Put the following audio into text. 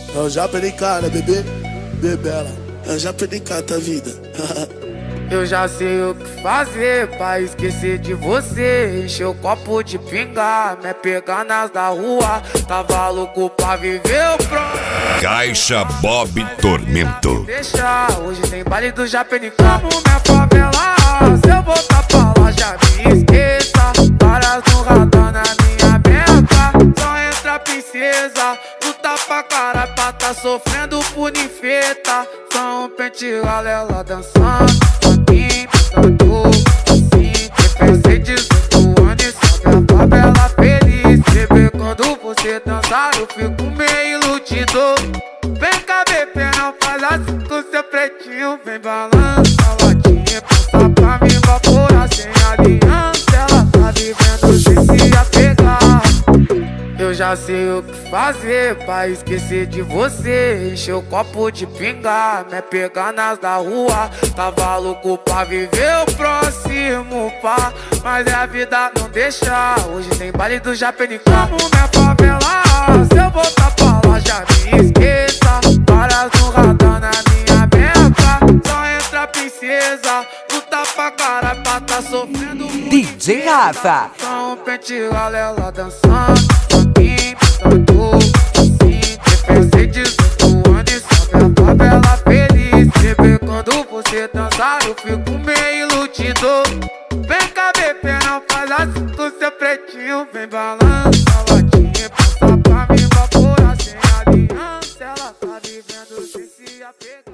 Eu já perdi cara, bebê, bebela. Eu já perdi cara da vida. Eu já sei o que fazer pra esquecer de você. Encher o copo de pinga, me pegar nas da rua. Tava louco pra viver o próximo. Caixa Bob Tormento. Deixa, hoje tem baile do Japenicamo, minha favela. Se eu voltar pra lá, já me esqueça. Várias no radar na minha beca. Só entra a princesa, luta pra caralho pra tá sofrendo por ninfeta. Só um pente ela dançando. Assim, que 18 anos e sabe a favela feliz. Bebê, quando você dançar eu fico meio iludido. Vem cá, bebê, não faz assim com seu pretinho. Vem balança a latinha, passa pra me evaporar sem aliança. Ela tá vivendo sem se apegar. Eu já sei o que fazer pra esquecer de você. Encher o copo de pinga, me pegar nas da rua. Tava louco pra viver o próximo pá, mas a vida não deixa. Hoje tem baile do Japenicamo, minha favela. Se eu voltar pra lá, já me esqueça. Várias no radar na minha beca. Só entra a princesa, luta pra caralho pra tá sofrendo. DJ Rafa. Só um pente ela dançando. Assim, 18 anos e sabe a favela feliz. Bebê, quando você dançar eu fico meio iludido. Vem cá, bebê, não faz assim com seu pretinho. Vem balança a latinha, passa pra me evaporar sem aliança. Ela tá vivendo sem se apegar.